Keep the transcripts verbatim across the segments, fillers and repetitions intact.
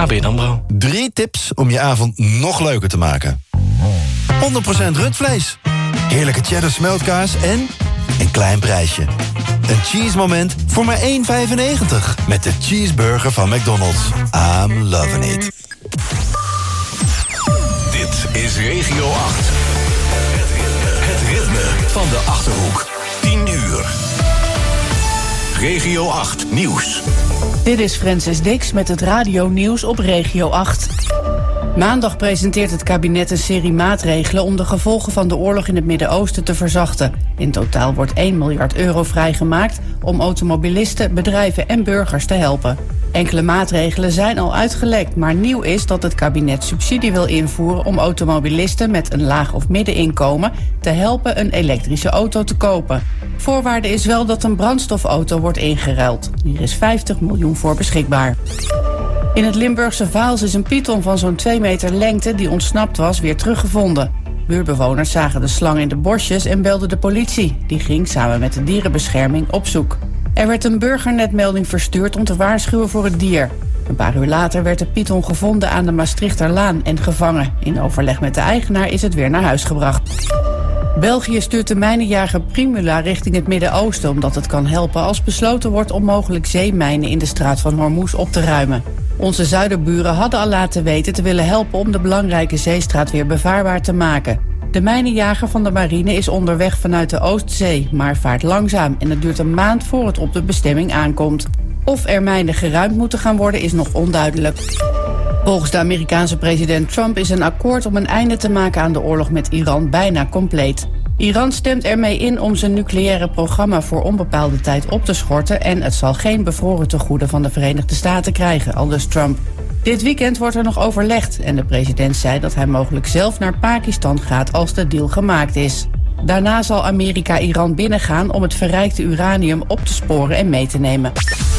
A B N AMRO. Drie tips om je avond nog leuker te maken. honderd procent rundvlees. Heerlijke cheddar smeltkaas en een klein prijsje. Een cheese moment voor maar één vijfennegentig. Met de cheeseburger van McDonald's. I'm loving it. Dit is Regio acht. Het ritme van de Achterhoek. tien uur. Regio acht Nieuws. Dit is Francis Dix met het Radio Nieuws op Regio acht. Maandag presenteert het kabinet een serie maatregelen om de gevolgen van de oorlog in het Midden-Oosten te verzachten. In totaal wordt één miljard euro vrijgemaakt om automobilisten, bedrijven en burgers te helpen. Enkele maatregelen zijn al uitgelekt, maar nieuw is dat het kabinet subsidie wil invoeren om automobilisten met een laag of middeninkomen te helpen een elektrische auto te kopen. Voorwaarde is wel dat een brandstofauto wordt ingeruild. Hier is vijftig miljoen voor beschikbaar. In het Limburgse Vaals is een python van zo'n twee meter lengte die ontsnapt was weer teruggevonden. Buurtbewoners zagen de slang in de bosjes en belden de politie. Die ging samen met de dierenbescherming op zoek. Er werd een burgernetmelding verstuurd om te waarschuwen voor het dier. Een paar uur later werd de python gevonden aan de Maastrichterlaan en gevangen. In overleg met de eigenaar is het weer naar huis gebracht. België stuurt de mijnenjager Primula richting het Midden-Oosten, omdat het kan helpen als besloten wordt om mogelijk zeemijnen in de straat van Hormuz op te ruimen. Onze zuiderburen hadden al laten weten te willen helpen om de belangrijke zeestraat weer bevaarbaar te maken. De mijnenjager van de marine is onderweg vanuit de Oostzee, maar vaart langzaam en het duurt een maand voor het op de bestemming aankomt. Of er mijnen geruimd moeten gaan worden is nog onduidelijk. Volgens de Amerikaanse president Trump is een akkoord om een einde te maken aan de oorlog met Iran bijna compleet. Iran stemt ermee in om zijn nucleaire programma voor onbepaalde tijd op te schorten en het zal geen bevroren tegoeden van de Verenigde Staten krijgen, aldus Trump. Dit weekend wordt er nog overlegd en de president zei dat hij mogelijk zelf naar Pakistan gaat als de deal gemaakt is. Daarna zal Amerika Iran binnengaan om het verrijkte uranium op te sporen en mee te nemen.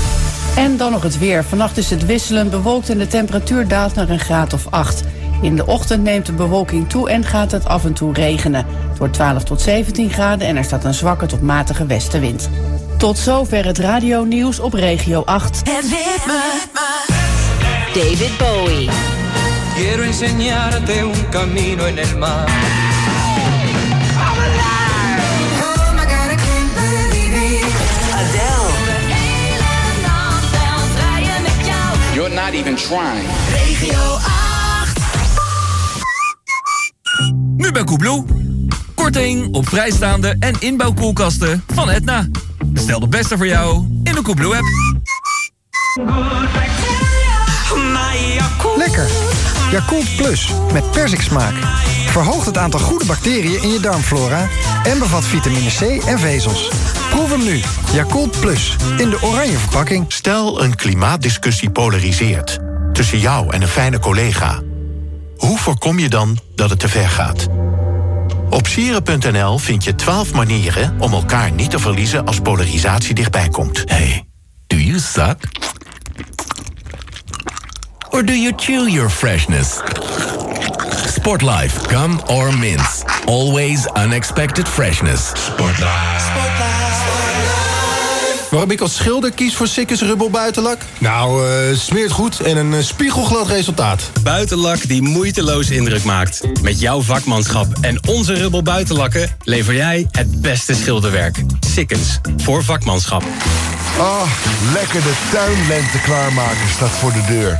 En dan nog het weer. Vannacht is het wisselend bewolkt en de temperatuur daalt naar een graad of acht. In de ochtend neemt de bewolking toe en gaat het af en toe regenen. Het wordt twaalf tot zeventien graden en er staat een zwakke tot matige westenwind. Tot zover het radionieuws op Regio acht. Het ritme. David Bowie. Quiero enseñarte un camino en el mar. You're not even trying. Regio acht. Nu bij Koebloe. Korting op vrijstaande en inbouwkoelkasten van Etna. Bestel de beste voor jou in de Koebloe-app. Lekker. Yakult Plus met persiksmaak. Verhoogt het aantal goede bacteriën in je darmflora en bevat vitamine C en vezels. Proef hem nu. Yakult Plus in de oranje verpakking. Stel een klimaatdiscussie polariseert tussen jou en een fijne collega. Hoe voorkom je dan dat het te ver gaat? Op sieren punt n l vind je twaalf manieren om elkaar niet te verliezen als polarisatie dichtbij komt. Hey, do you suck? Or do you chew your freshness? Sportlife, gum or mints. Always unexpected freshness. Sportlife. Waarom ik als schilder kies voor Sikkes Rubbel buitenlak? Nou, uh, smeert goed en een uh, spiegelglad resultaat. Buitenlak die moeiteloos indruk maakt. Met jouw vakmanschap en onze Rubbel buitenlakken lever jij het beste schilderwerk. Sikkens, voor vakmanschap. Ah, oh, lekker de tuinlente klaarmaken staat voor de deur.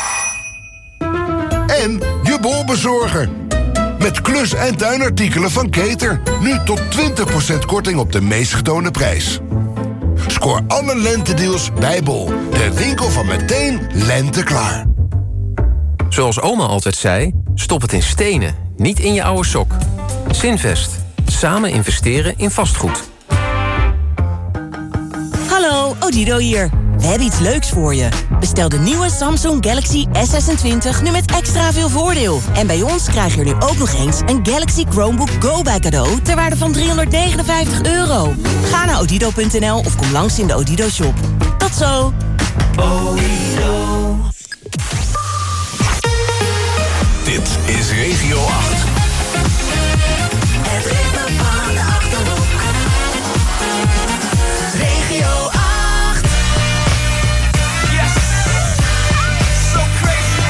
En je bolbezorger. Met klus- en tuinartikelen van Keter. Nu tot twintig procent korting op de meest getoonde prijs. Scoor alle lentedeals bij Bol. De winkel van meteen lente klaar. Zoals oma altijd zei, stop het in stenen, niet in je oude sok. Zinvest. Samen investeren in vastgoed. Hallo, Odido hier. We hebben iets leuks voor je. Bestel de nieuwe Samsung Galaxy S zesentwintig nu met extra veel voordeel. En bij ons krijg je er nu ook nog eens een Galaxy Chromebook Go bij cadeau ter waarde van driehonderdnegenenvijftig euro. Ga naar odido punt n l of kom langs in de Odido shop. Tot zo! Odido. Dit is Regio acht. Het ritme van de Achterhoek. Regio acht. Yes. So crazy.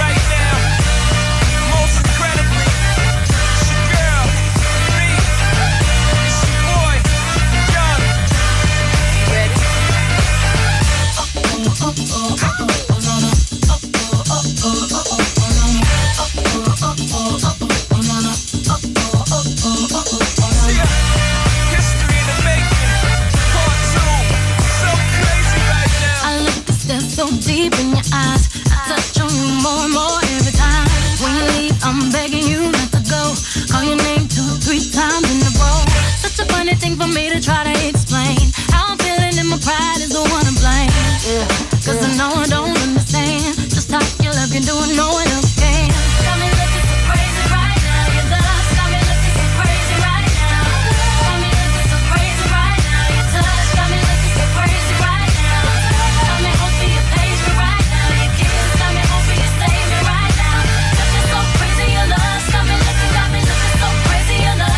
me doing no one else can. Got me looking so crazy right now. Your love got me looking so crazy right now. Got me looking so crazy right now. Your touch got me looking so crazy right now. Got me hoping you page me right now. Your kiss got me hoping you save me right now. Looking so crazy, your love got me looking, got me looking so crazy, your love.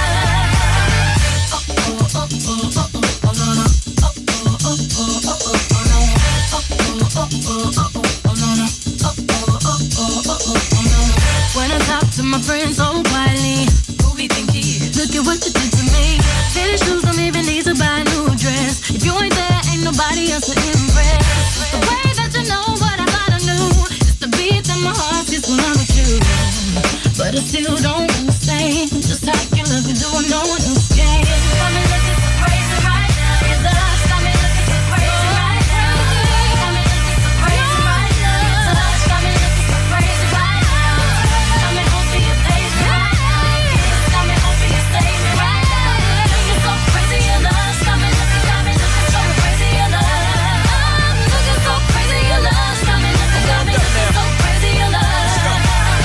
Oh oh oh oh oh oh oh no no. Oh oh oh oh oh oh oh no. Oh oh oh oh oh oh no no. Oh oh oh oh oh oh no. When I talk to my friends so quietly, who we think he is? Look at what you did to me. Fitted shoes don't even need to buy a new dress. If you ain't there, ain't nobody else to impress. It's the way that you know what I thought I knew. It's the beat that my heart gets when I'm with you. But I still don't understand just how you love me doing no one else can. Got me looking so crazy right now. Your love got me looking so crazy right now. Got me looking so crazy right now. Your touch got me looking so crazy right now. Got me hoping you page me right now. Your kiss got me hoping you save me right now. Looking so crazy, your love got me looking, got me looking so crazy, your love. Looking so crazy, your love got me looking, got me looking so crazy, your love.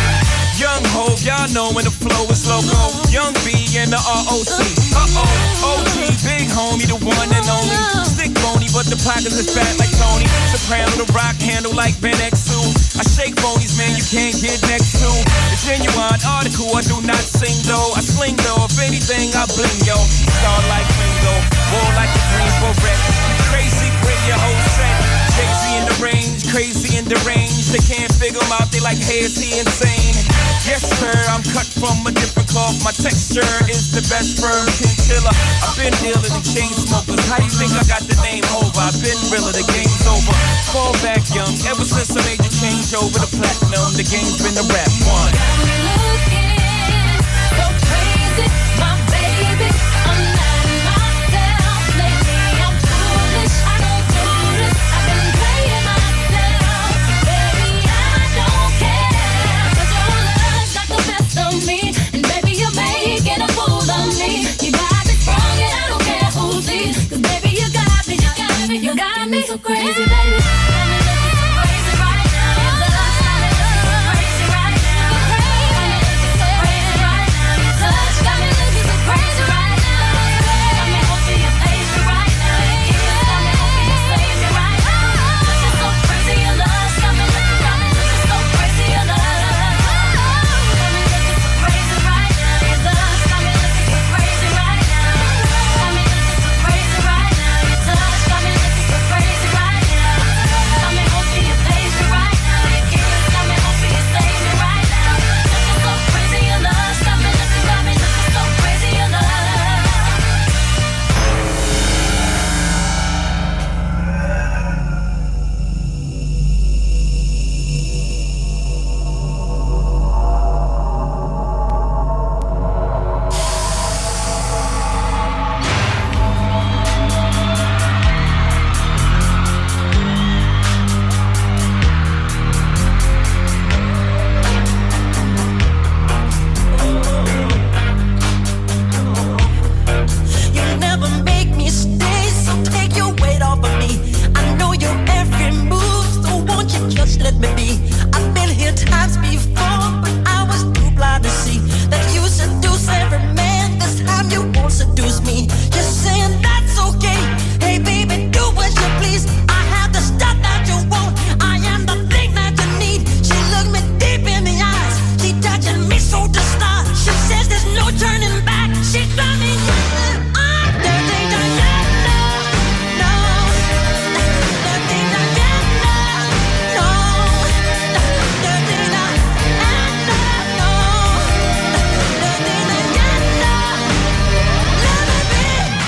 Young Hov, y'all know when the flow is loco. Young B and the R O C. Uh-oh, O G, big homie, the one and only. Stick bony, but the pockets is fat like Tony. Soprano, the rock handle like Ben X two. I shake phonies, man, you can't get next to. The genuine article, I do not sing though. I sling though, if anything, I bling yo. Star like Ringo, war like the Green Beret. Crazy, bring your whole set. Jay-Z in the range, crazy in the range. They can't figure him out, they like, hey, is he insane? Yes, sir, I'm cut from a different cloth. My texture is the best firm chinchilla. I've been dealing in chain smokers. How you think I got the name over? I've been realer, the game's over. Fall back young, ever since I made the change over the platinum, the game's been a rap one. Got me looking so crazy, my baby. I'm not myself lately. I'm foolish, I don't do this. I've been playing myself, baby. I don't care, 'cause your love got the best of me, and baby you're making a fool of me. You got me strong and I don't care who sees, 'cause baby you got me, you got me, you got me so crazy, baby. Got me looking so crazy right now. Your love got me looking so crazy right now. Got me looking so crazy right now. Your touch got me looking so crazy right now. Got me hoping you page me right now. Your kiss got me hoping you save me right now. Looking so crazy, your love got me looking, got me looking so crazy, your love. Got me looking so crazy right now. Your love got me looking so crazy right now. Got me looking so crazy right now. Your touch got me looking so crazy right now. Got me hoping you page me right now. Your kiss got me hoping you save me right now. Looking so crazy, your love got me looking, got me looking so crazy, your love. You never make me stay, so take your weight off of me. I know your every move, so won't you just let me be? I've been here times before, but I was too blind to see that you seduce every man. This time you won't seduce me. You're saying that's okay. Hey baby, do what you please. I have the stuff that you want. I am the thing that you need. She looked me deep in the eyes. She touching me so to start. She says there's no turning back. She got me. I'm dirty Diana. No, dirty Diana. No, dirty Diana. No, dirty Diana. Let me be.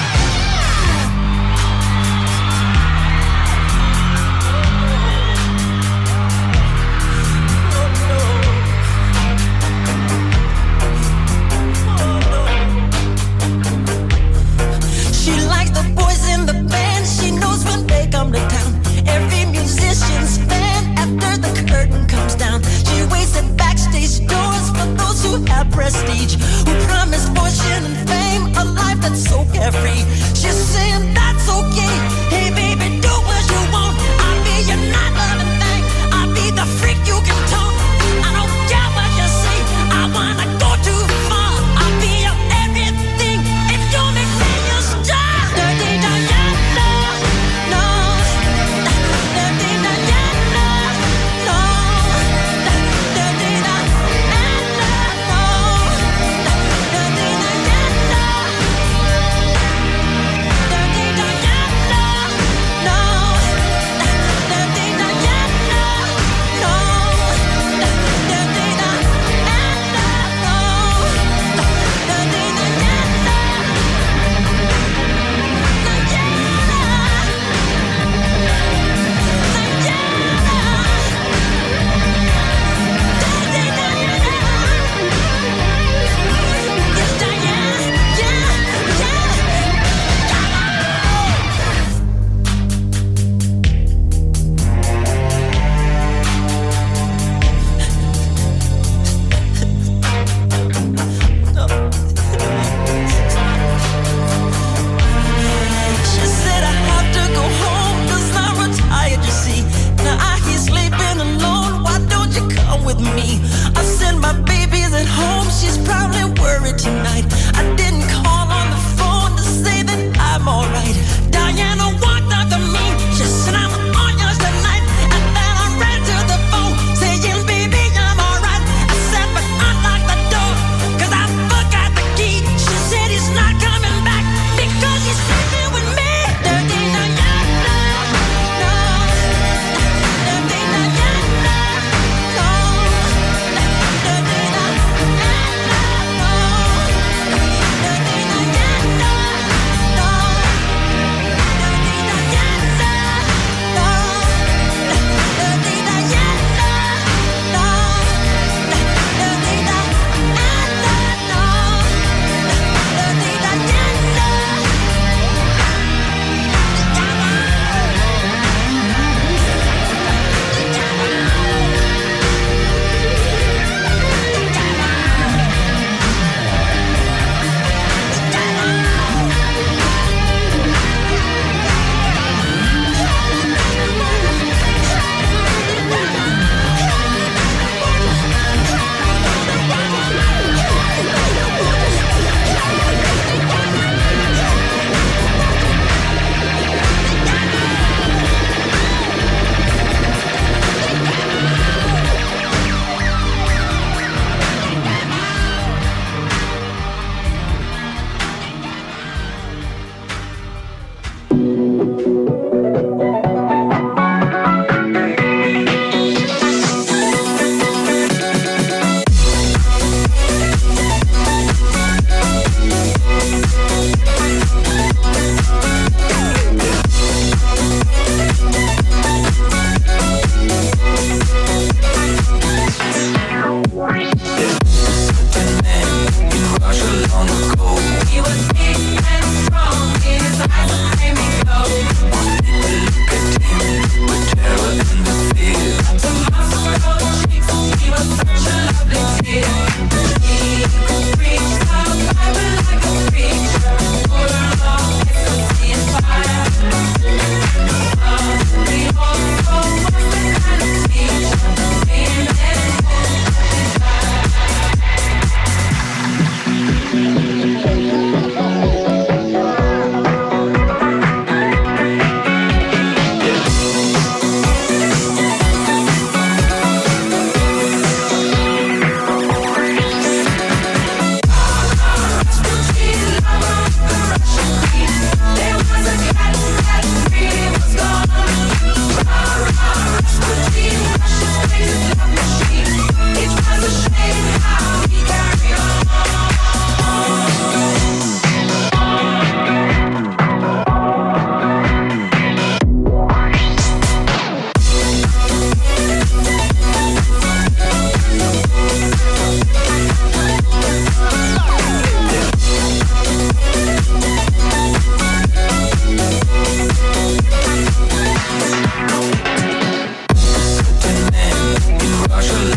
She likes the boys in the band. She knows when they come to town. Every musician's fan after the curtain comes down. She waits at backstage doors for those who have prestige, who promise fortune and fame, a life that's so carefree. She's saying that's okay. Hey baby, do what you want. I'll be your night loving thing. I'll be the freak you can talk.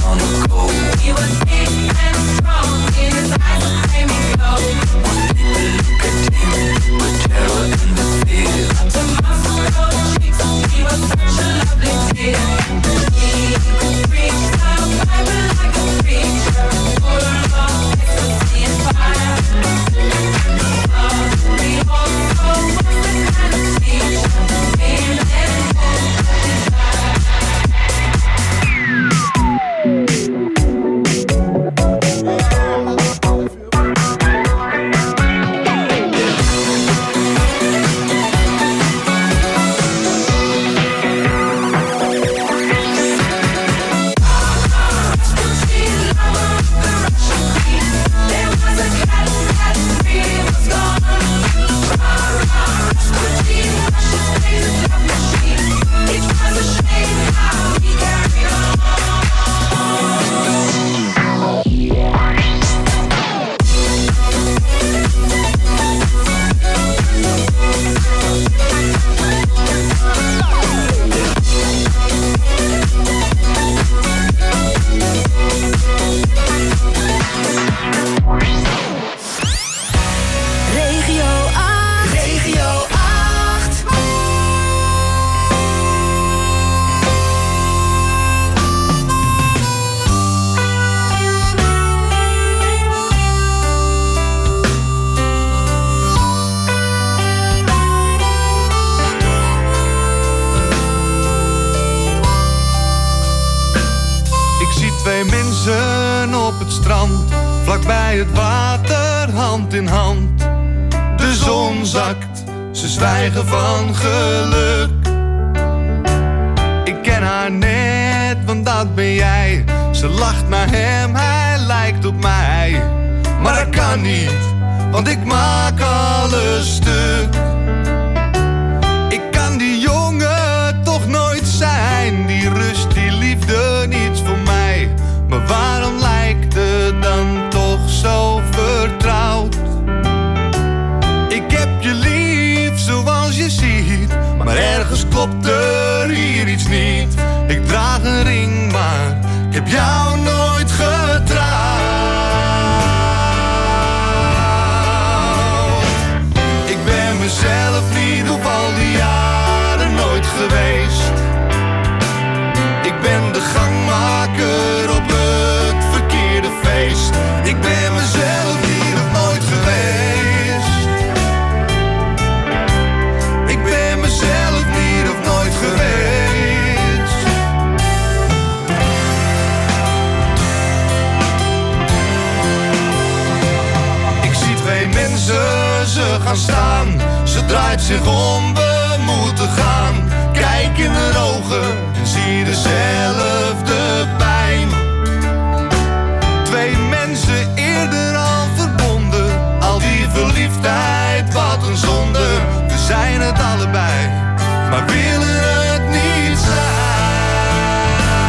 wanna go. He was big and strong, in his eyes a flaming glow. Wanted to look at him with terror and the fear. To muscle those cheeks, he was such a lovely dear. He could preach the Bible like a preacher, full of ecstasy and fire. But he also was the kind of teacher, being and vlakbij het water, hand in hand. De zon zakt, ze zwijgen van geluk. Ik ken haar net, want dat ben jij. Ze lacht naar hem, hij lijkt op mij. Maar dat kan niet, want ik maak alles stuk. Ik kan die jongen toch nooit zijn. Die rust, die liefde, niets voor mij. Maar waarom lijkt het dan toch zo vertrouwd? Ik heb je lief zoals je ziet, maar ergens klopt er hier iets niet. Ik draag een ring, maar ik heb jou nooit getrouwd. Ik ben mezelf niet op al die jaren nooit geweest. Ik ben de gangmaker op het verkeerde feest. Ik ben mezelf niet of nooit geweest. Ik ben mezelf niet of nooit geweest. Ik zie twee mensen, ze gaan staan. Ze draait zich om, we moeten gaan. Kijk in haar ogen en zie dezelfde pijn. Twee mensen eerder al verbonden. Al die verliefdheid, wat een zonde. We zijn het allebei, maar willen het niet zijn.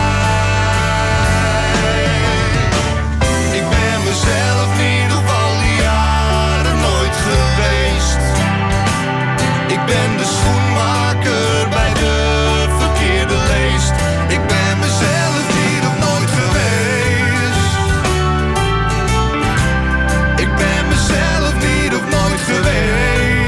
Ik ben mezelf niet op al die jaren nooit geweest. Ik ben de schoenmaker bij de verkeerde leest. Ik ben mezelf niet of nooit geweest. Ik ben mezelf niet of nooit geweest.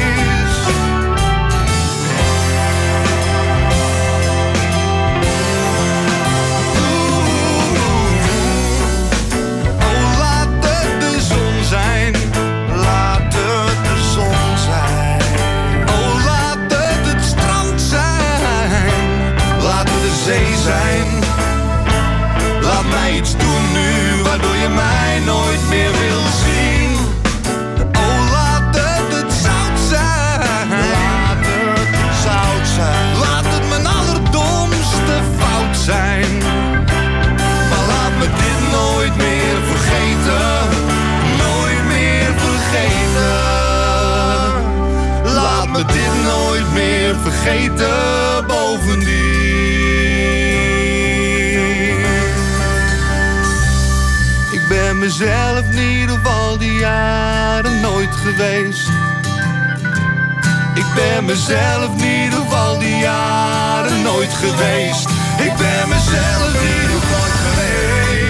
Oh, laat het de zon zijn. Laat het de zon zijn. Oh, laat het het strand zijn. Laat het de zee zijn. Laat mij iets doen nu, waardoor je mij nooit meer wil zien. Oh, laat het het zout zijn. Laat het zout zijn. Laat het mijn allerdomste fout zijn. Maar laat me dit nooit meer vergeten. Nooit meer vergeten. Laat me dit nooit meer vergeten, bovendien. Ik ben mezelf niet op al die jaren nooit geweest. Ik ben mezelf niet op al die jaren nooit geweest. Ik ben mezelf niet op nooit geweest.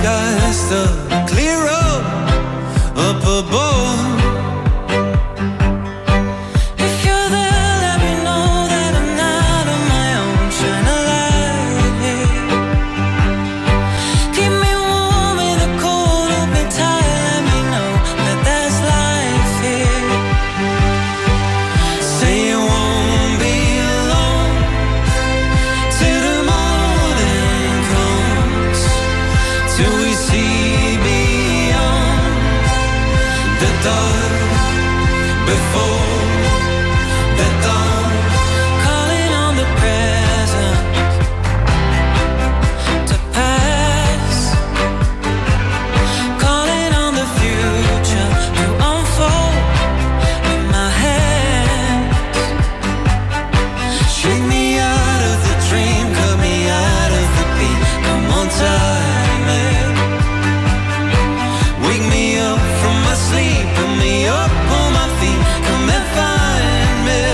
skies still clear up, up above. If you're there, let me know that I'm not on my own. Shine a light here. Keep me warm in the cold, hold me tight. Let me know that there's life here. Say you won't be alone till the morning comes, till we see beyond the dark before the dawn. Calling on the present to pass, calling on the future to unfold in my hands. Shake me out of the dream, cut me out of the beat. Come on, time it. Wake me up from my sleep, put me up on my feet. Come and find me.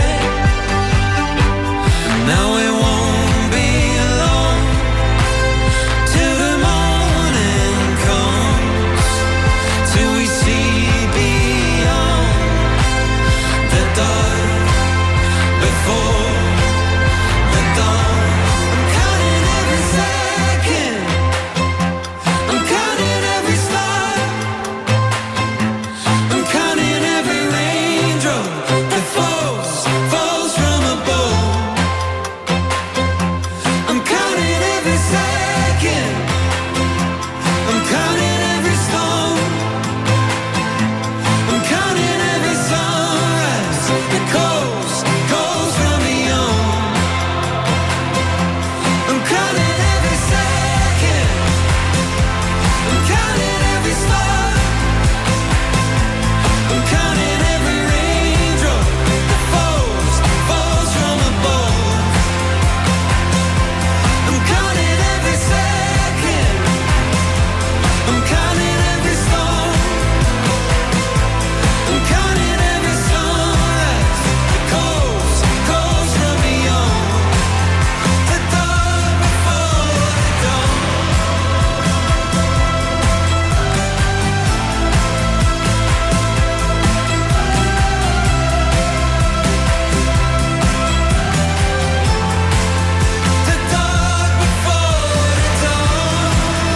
Now it won't be long till the morning comes, till we see beyond the dark before the dawn. I'm counting every second, I'm counting every star, I'm counting every raindrop that falls, falls from above. I'm counting every second, I'm counting every storm, I'm counting every sunrise that goes, goes from beyond. I'm counting every second, I'm counting every star, I'm counting every raindrop that falls, falls from above. I'm counting every second, I'm counting every storm, I'm counting every sunrise that goes, goes from beyond the dark before the dawn. The dark before the dawn.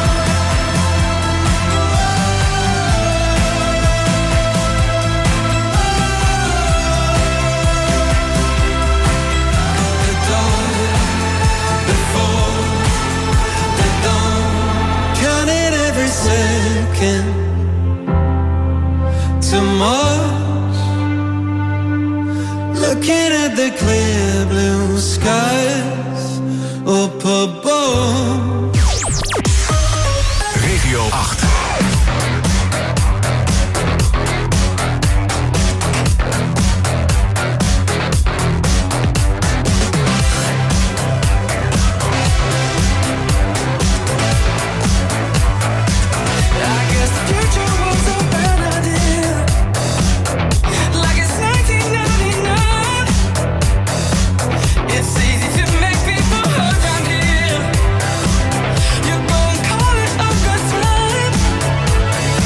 The dark before the dawn. Counting every second to Mars, looking at the clear blue skies up above. Regio acht. I guess the future was a bad idea, like it's nineteen ninety-nine. It's easy to make people hurt around here. You go and call it a good time.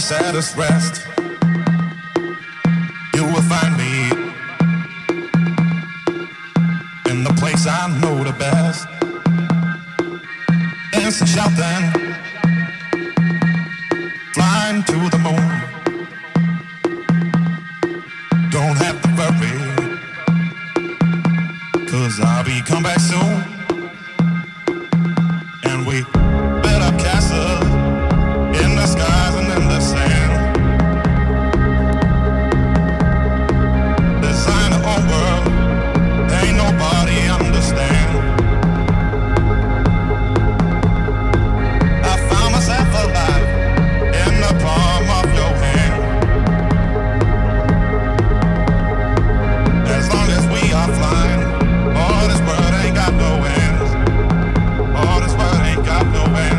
saddest rest. You will find me in the place I know the best. Dancing, shouting, flying to the moon. Don't have to worry, 'cause I'll be come back soon. And we built a castle in the skies and in the sand. Design our own world, ain't nobody understand. I found myself alive in the palm of your hand. As long as we are flying, all this world ain't got no end. All this world ain't got no end.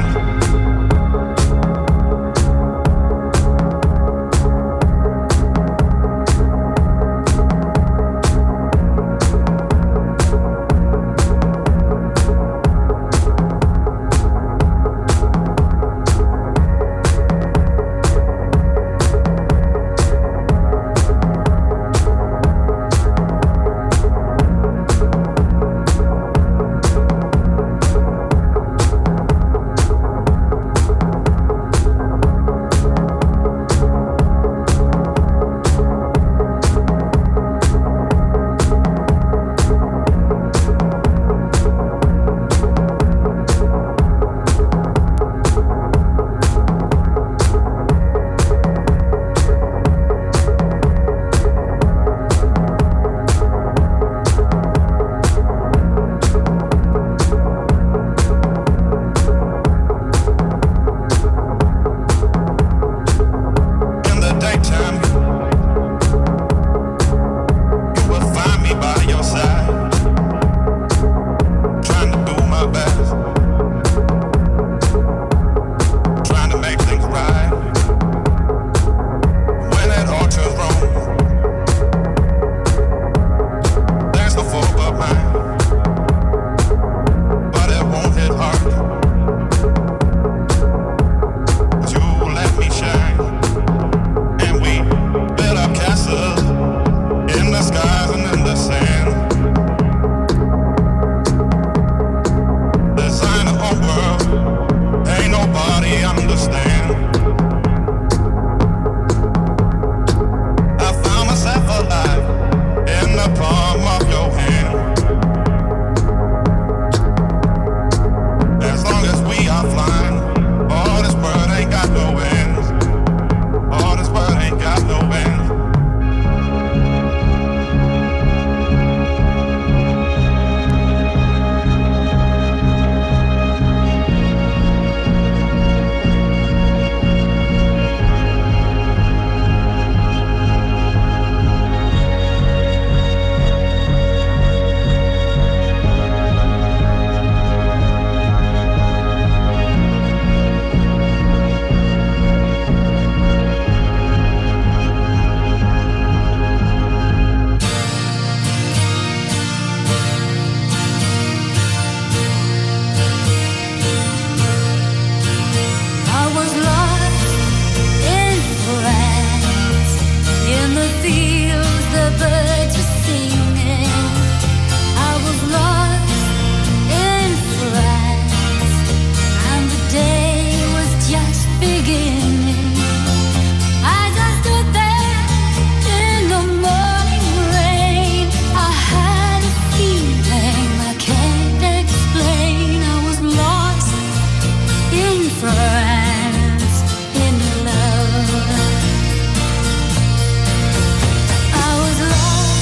I was lost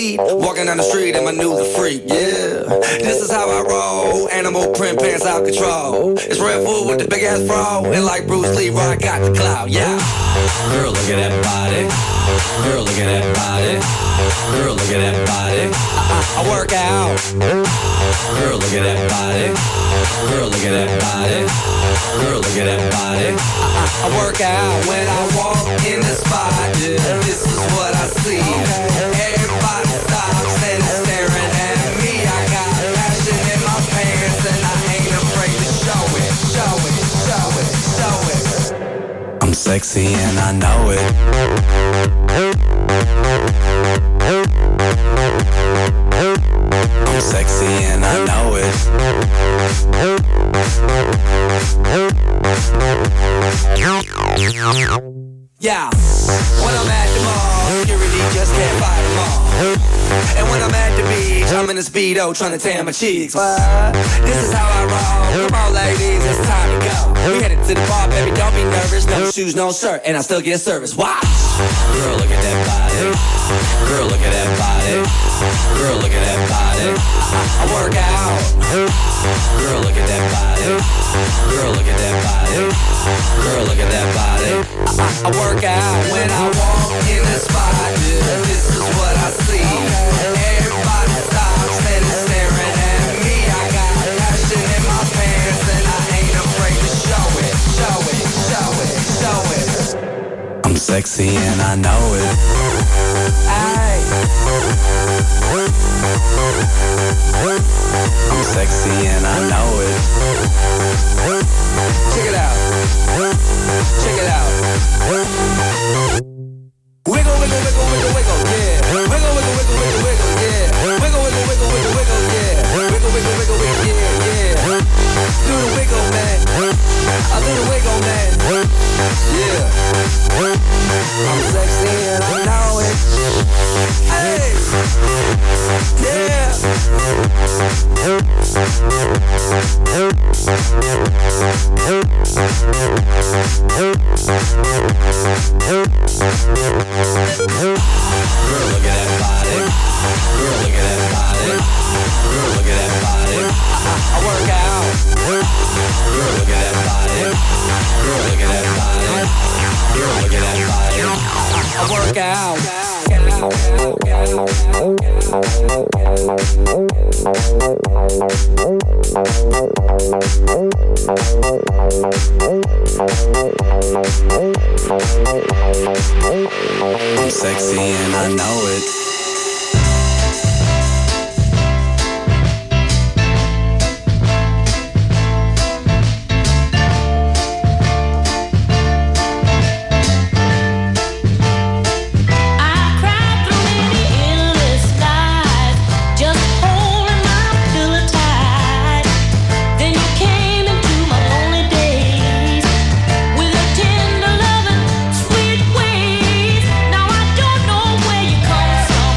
speed. Walking down the street and my new the freak, yeah. This is how I roll. Animal print pants out control. It's Red Bull with the big ass fro. And like Bruce Lee, I got the clout, yeah. Girl, look at that body. Girl, look at that body. Girl, look at that body. I, I work out. Girl, look at that body. Girl, look at that body. Girl, look at that body. I, I work out when I walk in the spot. Yeah, this is what I see. Everybody stops and is staring at me. I got passion in my pants and I ain't afraid to show it, show it, show it, show it. I'm sexy and I know it. I'm sexy and I know it. Yeah, when I'm at the mall, security just can't fight them all. And when I'm at the beach, I'm in a Speedo trying to tan my cheeks. But this is how I roll. Come on, ladies, it's time to go. We headed to the bar, baby, don't be nervous. No shoes, no shirt, and I still get service. Watch. Girl, look at that body. Girl, look at that body. Girl, look at that body. I, I work out. Girl, look at that body. Girl, look at that body. Girl, look at that body. I, I work out when I walk in the spot. Yeah, this is what I see. Everybody stops and is staring at me. I got passion in my pants and I ain't afraid to show it, show it, show it, show it. I'm sexy and I know it. Aye. I'm sexy and I know it. Check it out. Check it out. Wiggle, wiggle, wiggle, wiggle, wiggle, yeah. Wiggle, wiggle, wiggle, wiggle, wiggle, yeah. Wiggle, wiggle, wiggle, wiggle, wiggle, yeah. Wiggle, wiggle, wiggle, wiggle, yeah, yeah. Do the wiggle, man. I do the wiggle, man. Yeah. I'm sexy and I know it. Hey. Yeah. Girl, look at that body. Girl, look at that body. Girl, look at that body. I, I work out. Girl, look at that body. Girl, look at that body. Girl, look at that body. I, I work out. I'm sexy and I know it. Now I don't know where you come from.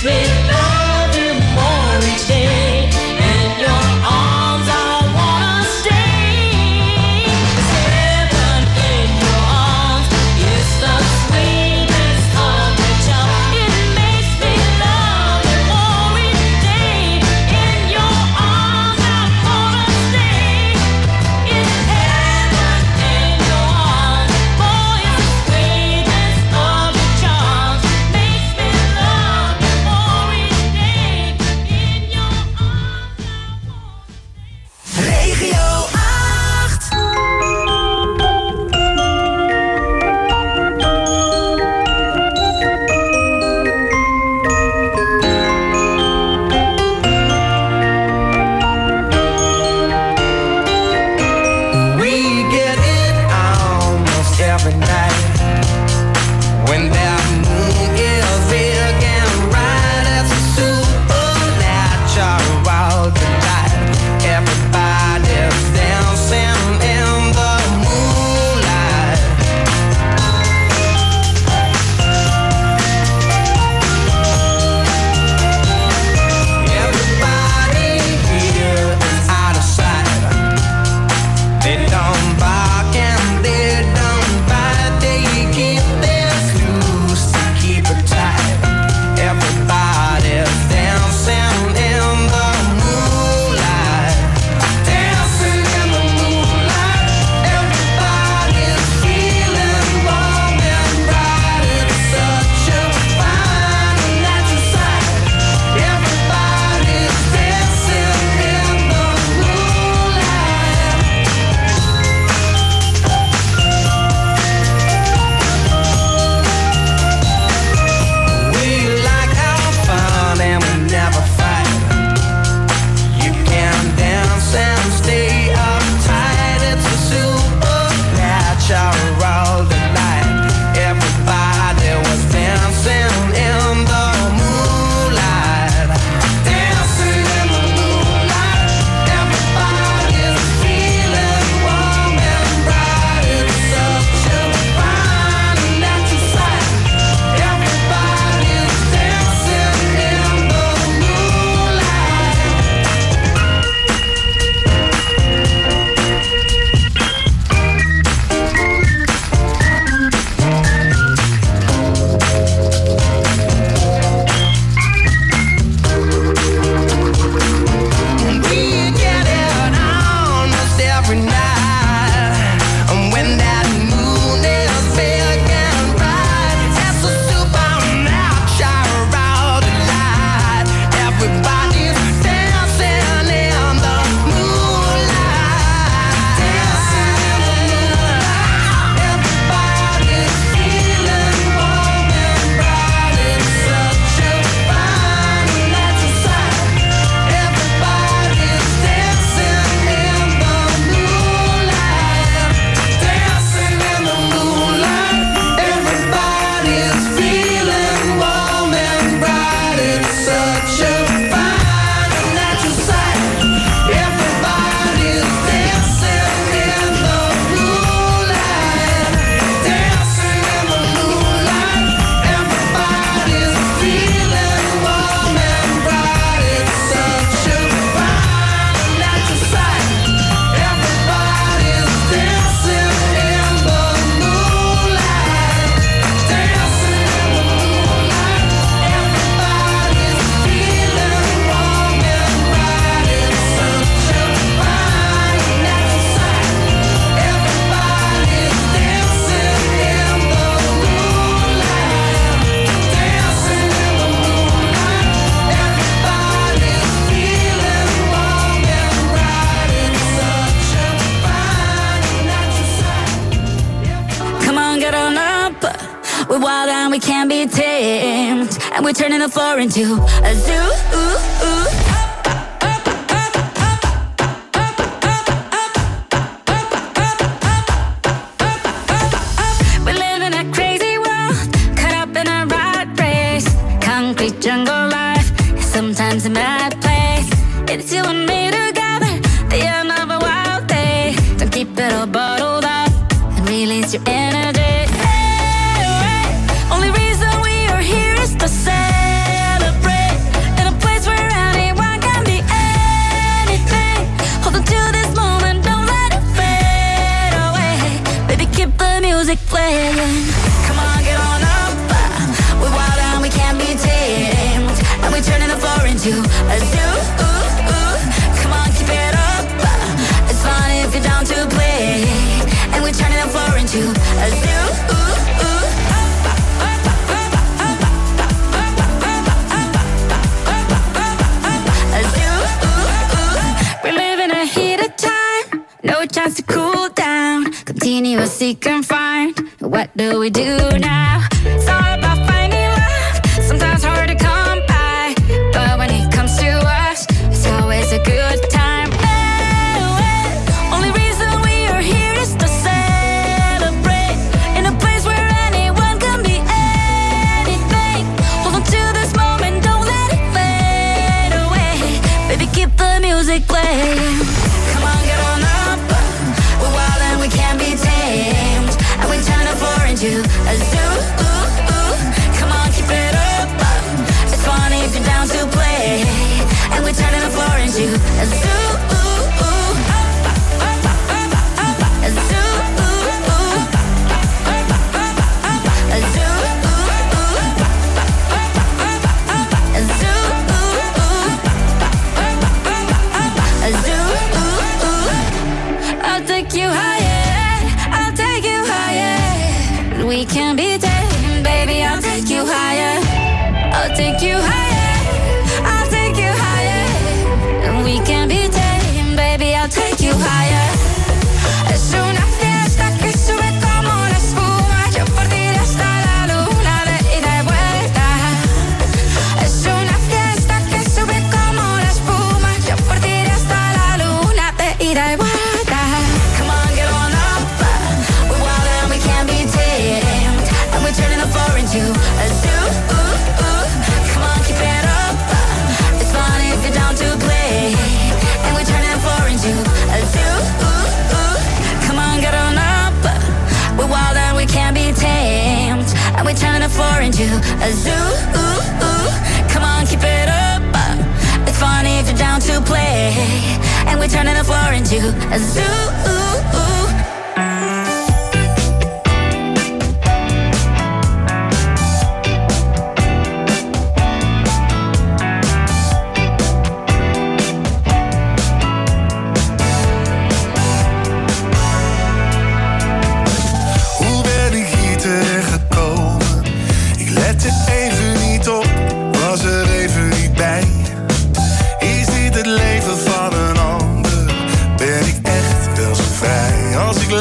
me love you more each day. In your arms I wanna stay. Heaven in your arms is the sweetest of the charm. It makes me love you more each day. In your arms I wanna stay. In heaven in your arms, boy, it's the sweetest of the charms. Makes me love you more each day. In your arms I wanna stay. Regio acht. We get it almost every night when that moon is big and bright. It's a supernatural delight. Everybody's dancing in the moonlight. Everybody here is out of sight. They don't bark and they don't bite. They keep their clues to keep it tight. Everybody's dancing in the moonlight. Dancing in the moonlight. Everybody's feeling warm and bright. It's such a fine and natural sight. Everybody's dancing in the moonlight. We like our fun and we never fight. You can dance and stay uptight. It's a supernatural delight. Everybody was dancing in the moonlight. Dancing in the moonlight. Everybody's feeling warm and bright. It's such a fine and natural sight. Everybody's dancing in the moonlight. We get it almost every night. And when that moon is big and bright, it's a supernatural delight. Everybody's dancing in the moonlight. Dancing in the moonlight. Everybody's feeling warm and bright. It's such a fine and natural sight. Everybody's dancing in the moonlight. Dancing in the moonlight. Everybody's feeling warm and bright. It's such a fine and natural sight. Everybody's dancing in the moonlight. Dancing in the moonlight. Everybody's feeling warm and bright. It's such a fine and natural sight. Everybody's dancing in the moonlight. Dancing in the moonlight. Everybody's feeling warm and bright. It's such a fine and natural sight. Everybody's dancing in the moonlight. Dancing in the moonlight. Everybody's feeling warm and bright. It's such a fine and natural sight. Come on, get on up. We're wild and we can't be tamed. And we're turning the floor into a zoo. We live in a crazy world, caught up in a rat race. Concrete jungle life, sometimes a mad place. It's you and me together, the end of a wild day. Don't keep it all bottled up and release your energy. Hey, hey. Only reason we are here is to celebrate. into a zoo. Come on, keep it up. It's fun if you're down to play, and we're turning the floor into a zoo. A zoo. We're living a heated time, no chance to cool down. Continuously confined. What do we do now? It's all about finding love. Sometimes hard to come by, but when it comes to us, it's always a good time. Hey, hey. Only reason we are here is to celebrate in a place where anyone can be anything. Hold on to this moment, don't let it fade away. Baby, keep the music playing. Come on, get on up. We're wild and we can't be tamed, and we turn the floor into a zoo. Come on, keep it up. It's funny if you're down to play, and we're turning the floor into a zoo. A zoo. A zoo. A zoo. A zoo. I'll take you higher. I'll take you higher. We can be tamed, baby. I'll take you higher. I'll take you higher. I'll take you higher. We can be tamed, baby. I'll take you higher. Es una fiesta que sube como la espuma. Yo por ti hasta la luna de ida y vuelta. Es una fiesta que sube como la espuma. Yo por ti hasta la luna de ida y vuelta. Come on, get on up. We're wild and we can't be tamed, and we're turning the floor into a zoo. Come on, keep it up. It's fun if you're down to play, and we're turning the floor into a zoo. Come on, get on up. We're wild and we can't be tamed, and we're turning the floor into a zoo. Come on, keep it up. It's fun if you're down to play, and we're turning the floor into a zoo. Hoe ben ik hier terechtgekomen? Ik lette even niet op, was er even niet bij. Is dit het leven van een ander? Ben ik echt wel zo vrij? Als ik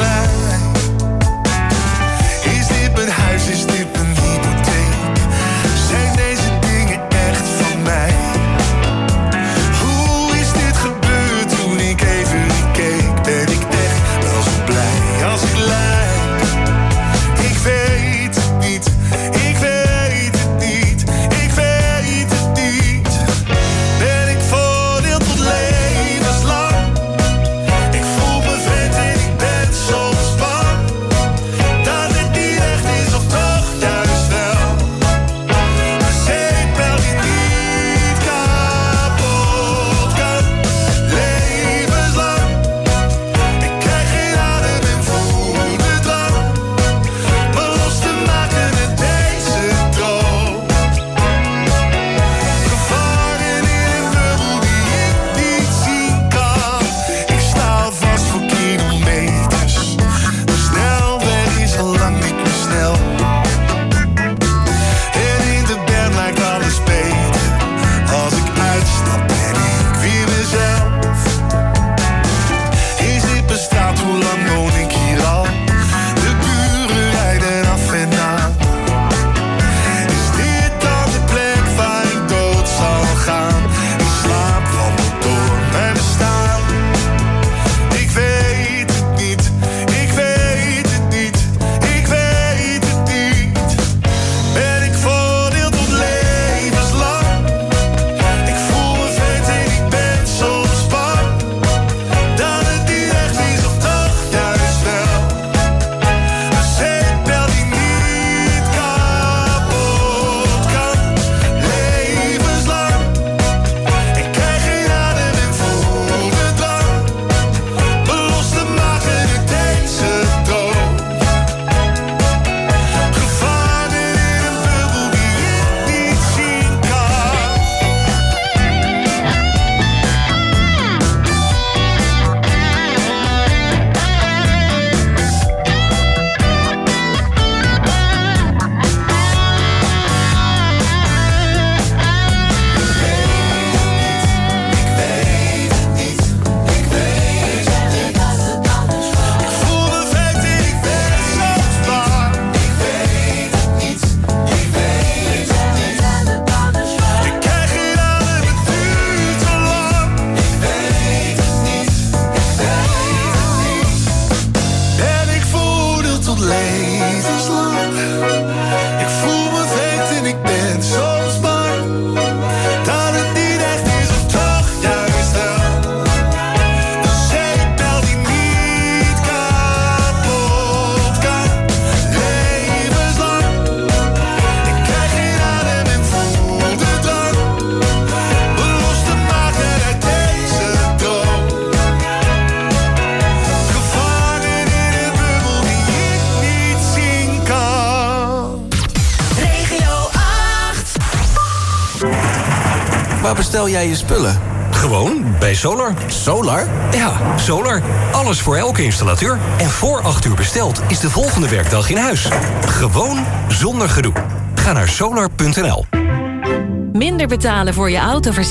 Waar bestel jij je spullen? Gewoon bij Solar. Solar? Ja, Solar. Alles voor elke installateur. En voor acht uur besteld is de volgende werkdag in huis. Gewoon zonder gedoe. Ga naar solar punt n l. Minder betalen voor je autoverzekering